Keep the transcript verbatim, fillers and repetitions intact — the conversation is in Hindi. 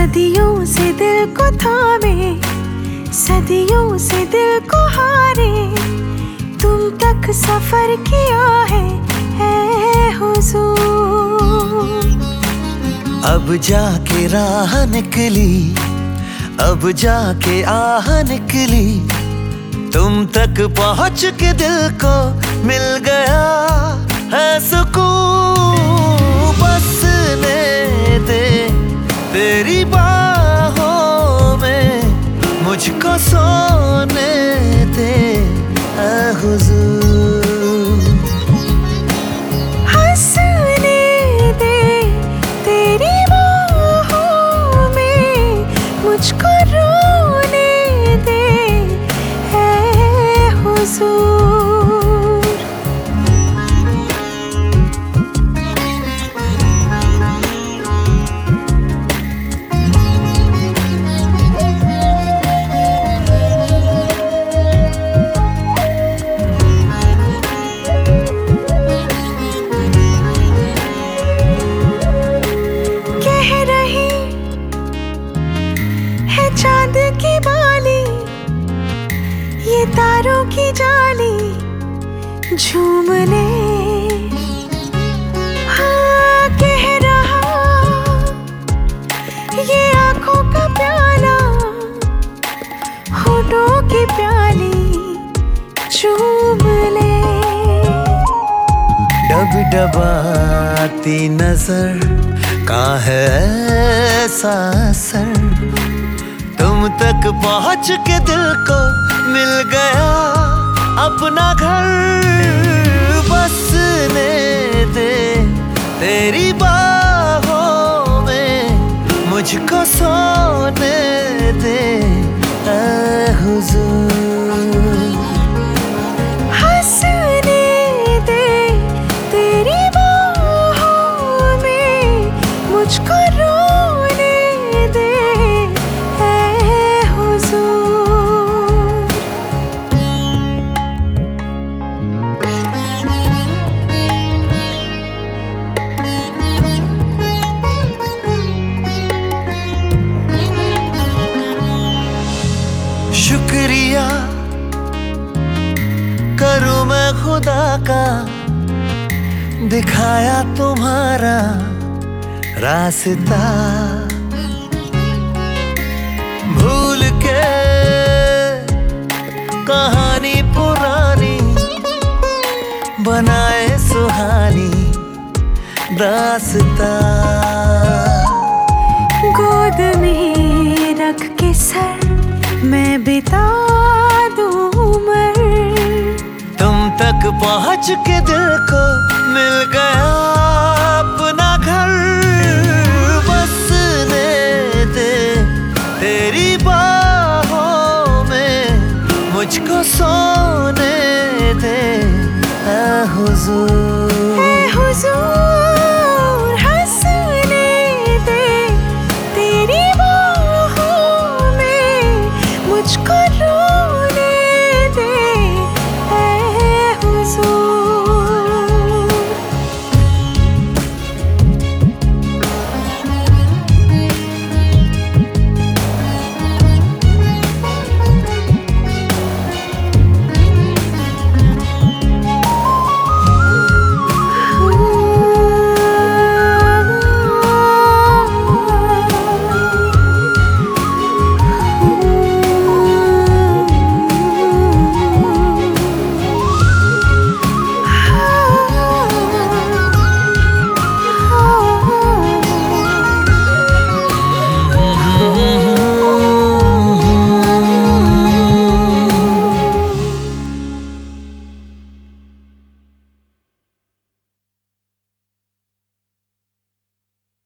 सदियों से दिल को थामे, सदियों से दिल को हारे, तुम तक सफर किया है ऐ हुजूर। अब जाके राह निकली, अब जाके आह निकली, तुम तक पहुंच के दिल को मिल गया है सुकून। बसने दे तेरी बाहों में, मुझको सोने दे ऐ हुजूर। हंसने दे तेरी बाहों में, मुझको रोने दे ऐ हुजूर। चांद की बाली, ये तारों की जाली झूम ले। हाँ कह रहा ये आंखों का प्याला, होठों की प्याली चूम ले। डब डबाती नजर का है ऐसा असर, तुम तक पहुंच के दिल को मिल गया अपना घर। बसने दे तेरी बाहों में, मुझको सोने दे ऐ हुजूर। हंसने दे तेरी बाहों में, मुझको रोने दे शुक्रिया करूं मैं खुदा का, दिखाया तुम्हारा रास्ता। भूल के कहानी पुरानी, बनाए सुहानी रास्ता। गोद में रख के सर मैं बिता दूं उम्र, तुम तक पहुंच के दिल को मिल गया अपना घर। बसने दे तेरी बाहों में, मुझको सोने दे ऐ हुजूर।